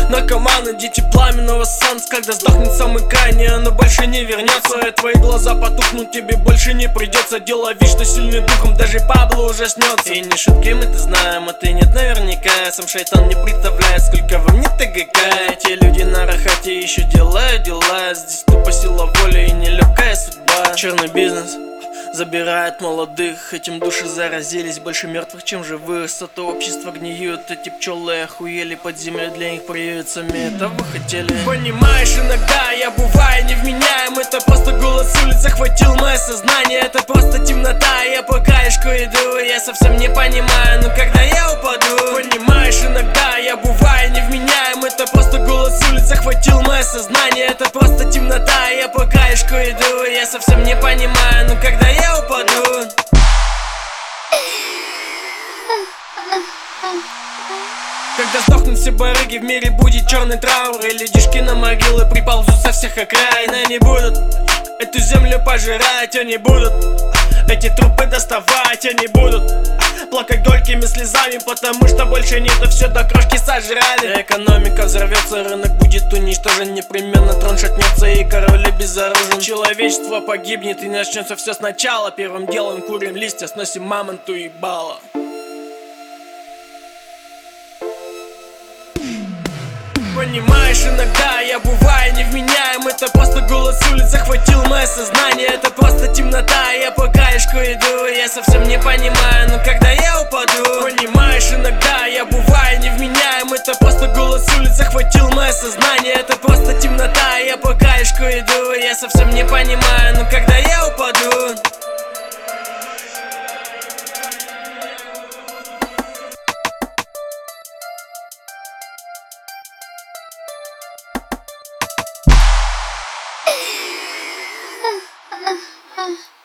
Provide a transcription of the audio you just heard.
Наркоманы, дети пламенного солнца. Когда сдохнет самый крайний, оно больше не вернется. И твои глаза потухнут, тебе больше не придется. Делай вид, что сильный духом, даже Пабло ужаснется. И не шутки, мы-то знаем, а ты нет наверняка. Сам шайтан не представляет, сколько во мне ТГК. Эти люди на рахате еще делают дела. Здесь тупо сила воли и нелегкая судьба. Черный бизнес забирает молодых, этим души заразились. Больше мертвых, чем живых. Сообщества гниют, эти пчелы охуели. Под землей для них прививцами, это вы хотели. Понимаешь, иногда я бываю невменяем. Это просто голос улиц захватил мое сознание. Это просто темнота, я по краешку иду. Я совсем не понимаю, но когда я упаду. Понимаешь, иногда я бываю невменяем. Это просто голос улиц захватил мое сознание. Это просто темнота, я по краешку иду. Я совсем не понимаю, но когда я упаду. Когда сдохнут все барыги, в мире будет черный траур. И людишки на могилы приползут со всех окраин. Они будут эту землю пожирать, они будут эти трупы доставать, они будут плакать горькими слезами, потому что больше нету, все до крошки сожрали. Экономика взорвется, рынок будет уничтожен, непременно трон шатнется и король безоружен. Человечество погибнет и начнется все сначала. Первым делом курим листья, сносим мамонту ебало. Понимаешь, иногда я бываю невменяем. Это просто голос улиц захватил мое сознание. Это просто темнота, я по краешку иду. Я совсем не понимаю, но когда я упаду. Понимаешь, иногда я бываю невменяем. Это просто голос улиц захватил мое сознание. Это просто темнота, я по краешку иду. Я совсем не понимаю, но когда я упаду. Uh.